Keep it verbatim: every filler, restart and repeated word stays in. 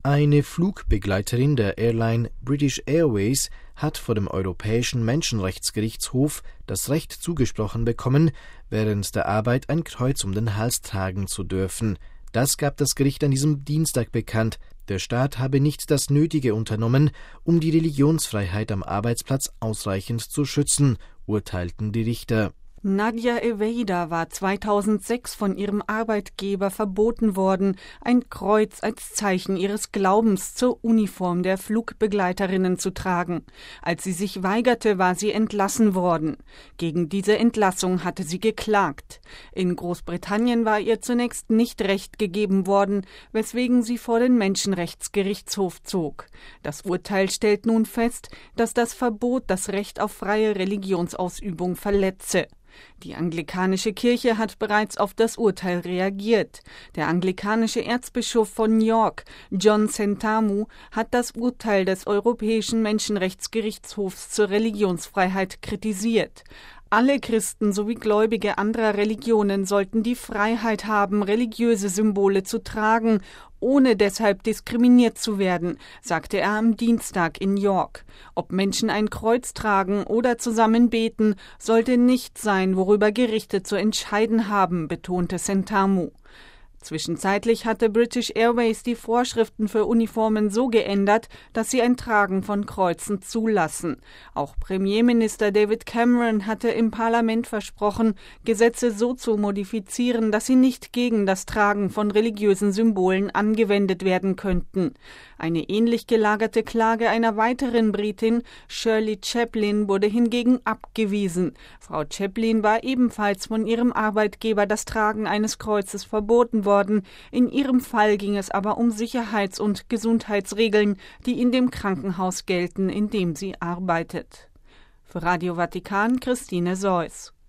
Eine Flugbegleiterin der Airline British Airways hat vor dem Europäischen Menschenrechtsgerichtshof das Recht zugesprochen bekommen, während der Arbeit ein Kreuz um den Hals tragen zu dürfen. Das gab das Gericht an diesem Dienstag bekannt. Der Staat habe nicht das Nötige unternommen, um die Religionsfreiheit am Arbeitsplatz ausreichend zu schützen, urteilten die Richter. Nadia Eveider war zweitausendsechs von ihrem Arbeitgeber verboten worden, ein Kreuz als Zeichen ihres Glaubens zur Uniform der Flugbegleiterinnen zu tragen. Als sie sich weigerte, war sie entlassen worden. Gegen diese Entlassung hatte sie geklagt. In Großbritannien war ihr zunächst nicht Recht gegeben worden, weswegen sie vor den Menschenrechtsgerichtshof zog. Das Urteil stellt nun fest, dass das Verbot das Recht auf freie Religionsausübung verletze. Die anglikanische Kirche hat bereits auf das Urteil reagiert. Der anglikanische Erzbischof von York, John Sentamu, hat das Urteil des Europäischen Menschenrechtsgerichtshofs zur Religionsfreiheit kritisiert. Alle Christen sowie Gläubige anderer Religionen sollten die Freiheit haben, religiöse Symbole zu tragen, ohne deshalb diskriminiert zu werden, sagte er am Dienstag in York. Ob Menschen ein Kreuz tragen oder zusammen beten, sollte nicht sein, worüber Gerichte zu entscheiden haben, betonte Sentamu. Zwischenzeitlich hatte British Airways die Vorschriften für Uniformen so geändert, dass sie ein Tragen von Kreuzen zulassen. Auch Premierminister David Cameron hatte im Parlament versprochen, Gesetze so zu modifizieren, dass sie nicht gegen das Tragen von religiösen Symbolen angewendet werden könnten. Eine ähnlich gelagerte Klage einer weiteren Britin, Shirley Chaplin, wurde hingegen abgewiesen. Frau Chaplin war ebenfalls von ihrem Arbeitgeber das Tragen eines Kreuzes verboten worden. In ihrem Fall ging es aber um Sicherheits- und Gesundheitsregeln, die in dem Krankenhaus gelten, in dem sie arbeitet. Für Radio Vatikan, Christine Seuss.